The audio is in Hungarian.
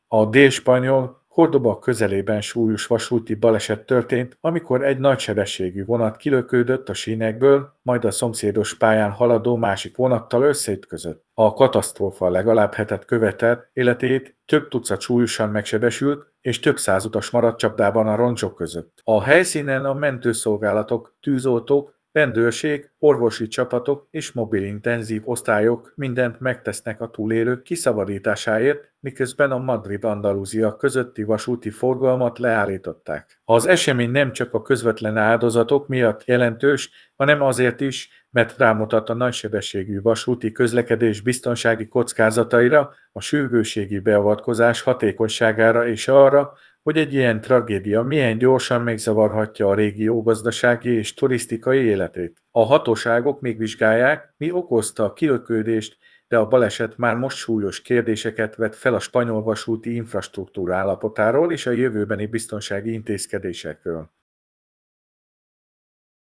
A dél-spanyol Cordoba közelében súlyos vasúti baleset történt, amikor egy nagysebességű vonat kilökődött a sínekből, majd a szomszédos pályán haladó másik vonattal összeütközött. A katasztrófa legalább hetet követett életét, több tucat súlyosan megsebesült, és több száz utas maradt csapdában a roncsok között. A helyszínen a mentőszolgálatok, tűzoltók, rendőrség, orvosi csapatok és mobil intenzív osztályok mindent megtesznek a túlélők kiszabadításáért, miközben a Madrid-Andalúzia közötti vasúti forgalmat leállították. Az esemény nem csak a közvetlen áldozatok miatt jelentős, hanem azért is, mert rámutat a nagysebességű vasúti közlekedés biztonsági kockázataira, a sürgősségi beavatkozás hatékonyságára és arra, hogy egy ilyen tragédia milyen gyorsan megzavarhatja a régió gazdasági és turisztikai életét. A hatóságok még vizsgálják, mi okozta a kilökődést, de a baleset már most súlyos kérdéseket vet fel a spanyol vasúti infrastruktúra állapotáról és a jövőbeni biztonsági intézkedésekről.